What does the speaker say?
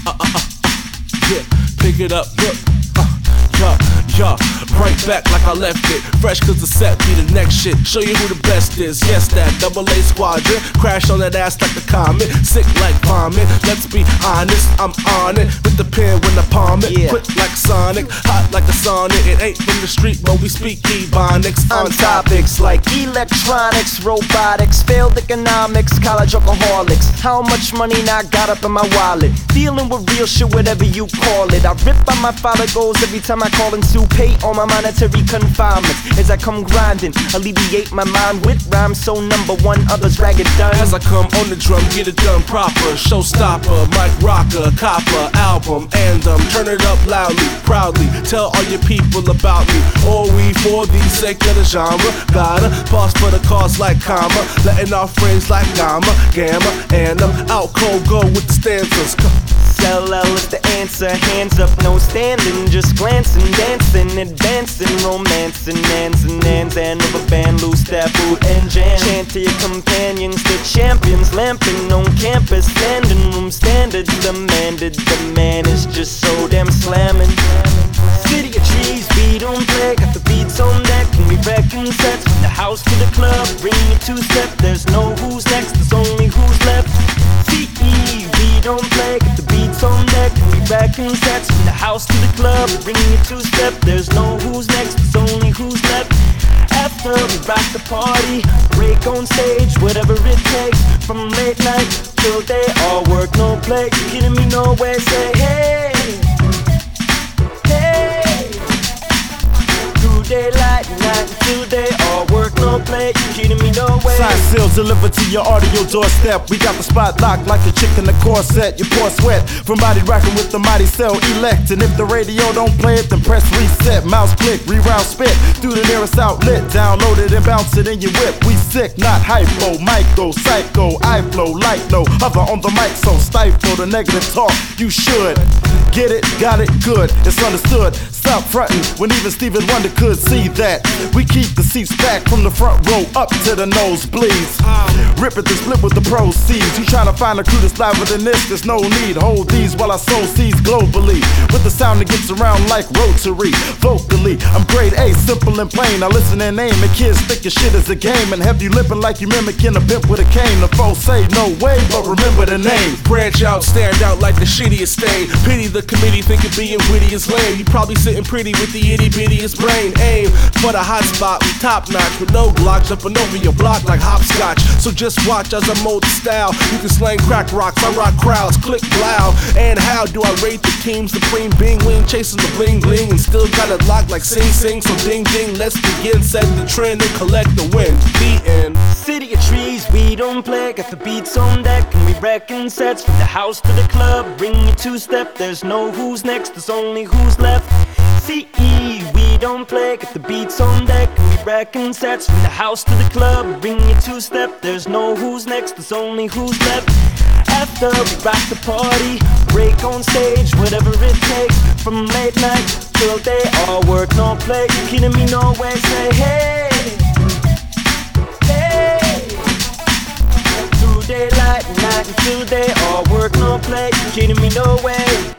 Yeah, pick it up, look. Yeah, right back like I left it. Fresh cause the set be the next shit. Show you who the best is. Yes, that double A squadron. Crash on that ass like a comet. Sick like vomit. Let's be honest, I'm on it. With the pen when I palm it. Quick like Sonic, hot like a Sonic. It ain't from the street, but we speak Ebonics. On topics like electronics, robotics, failed economics, college alcoholics. How much money I got up in my wallet? Dealing with real shit, whatever you call it. I rip on my father goals every time I call in to pay all my monetary confinements. As I come grinding, alleviate my mind with rhymes so number one, others rag it done. As I come on the drum, get it done proper. Showstopper, mic rocker, copper, album, anthem. Turn it up loudly, proudly. Tell all your people about me. All we for the sake of the genre. Gotta pause for the cause like comma. Letting our friends like gamma, and I'm out cold, go with the stanzas. LL is the answer, hands up, no standing, just glancing, dancing, advancing, romancing, hands and rubber band, loose that boot and jam. Chant to your companions, the champions, lamping on campus, standing room standards demanded. The man is just so damn slamming. City of trees, we don't play, got the beats on deck, and we wrecking sets from the house to the club, bring you two-step. There's no who's next, there's only who's left. CE, we don't play, got the beats on deck, and we wrecking sets from the house to the club, bring you two-step. There's no who's next, there's only who's left. After we rock the party, break on stage, whatever it takes, from late night till day, all work, no play. You kidding me? No way, say hey. Daylight, night until day, all work, no play. You kidding me? No way. Sign seals delivered to your audio doorstep. We got the spot locked like a chick in the corset. You pour sweat from body rocking with the mighty cell elect. And if the radio don't play it, then press reset. Mouse click, reroute spit through the nearest outlet. Download it and bounce it in your whip. We sick, not hypo, micro, psycho, I flow, light low. Hover on the mic, so stifle the negative talk. You should get it, got it, good. It's understood. Stop frontin' when even Stevie Wonder could see that. We keep the seats back from the front row up to the nosebleeds. Rip it to split with the proceeds. You tryna find a crew that's liver than this? There's no need. Hold these while I sow seeds globally. With the sound that gets around like rotary. Vocally, I'm grade A, simple and plain. I listen and aim, and kids think your shit is a game. And have you lippin' like you mimicking a pimp with a cane. The folks say no way, but remember the name. Branch out, stand out like the shittiest stain. Pity the committee thinking being witty is lame. You probably sitting pretty with the itty bittiest brain. Aim for the hot spot, we top notch with no Glock, jumping over your block like hopscotch. So just watch as I mold the style. You can slang crack rocks, I rock crowds, click loud. And how do I rate the team supreme? Bing wing, chasing the bling bling, and still got it locked like sing sing. So ding ding, let's begin, set the trend and collect the win. The end. City of trees, we don't play, got the beats on deck, and we wrecking sets from the house to the club, bring you two-step. There's no who's next, there's only who's left. CE, we don't play, got the beats on deck, and we wrecking sets from the house to the club, bring you two-step. There's no who's next, there's only who's left. After we rock the party, break on stage, whatever it takes, from late night till day, all work, no play. You kidding me? No way, say hey. Through daylight, night until day, all work, no play. You kidding me? No way.